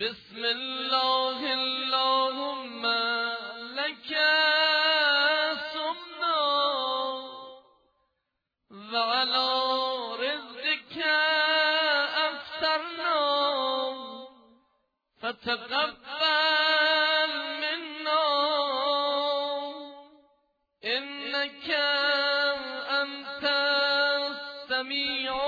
بسم الله اللهم لك صمنا وعلى رزقك افطرنا فتقبل منا انك انت السميع